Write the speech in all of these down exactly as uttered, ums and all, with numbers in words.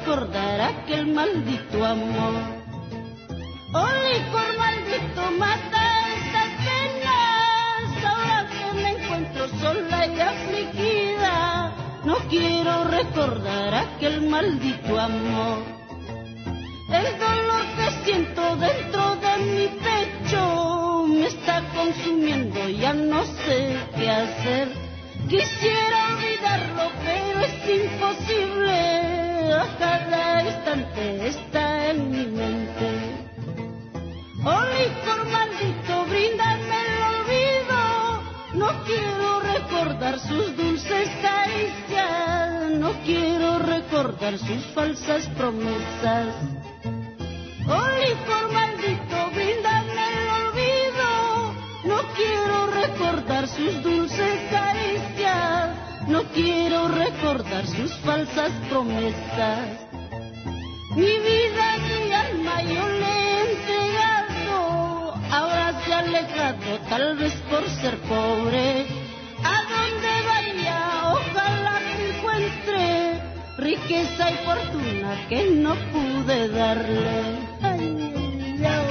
recordar aquel maldito amor. Oh, licor maldito, mata estas penas, ahora que me encuentro sola y afligida, no quiero recordar aquel maldito amor. El dolor que siento dentro de mi pecho me está consumiendo, ya no sé qué hacer. Quisiera olvidarlo, pero es imposible, a cada instante está en mi mente. Oh, licor maldito, bríndame el olvido, no quiero recordar sus dulces caricias, no quiero recordar sus falsas promesas. Oh, licor maldito, bríndame el olvido, no quiero recordar sus dulces caricias, no quiero recordar sus falsas promesas. Mi vida, mi alma yo le he entregado, ahora se ha alejado, tal vez por ser pobre. A donde vaya, ojalá que encuentre riqueza y fortuna que no pude darle. Ay, Dios.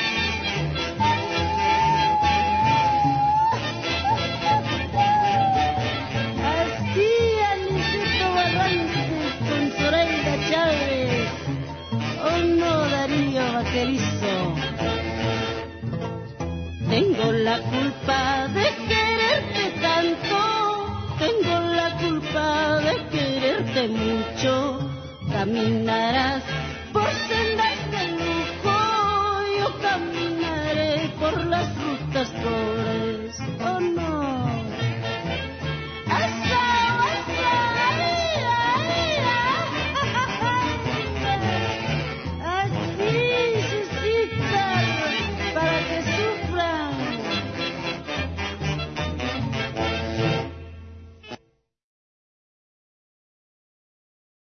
Así, Anicito Barrantes con Zoraida Chávez. Oh no, Darío Vaquerizo. Tengo la culpa de quererte tanto, tengo la culpa de quererte mucho. Caminarás por sendas de lujo, yo caminaré por las rutas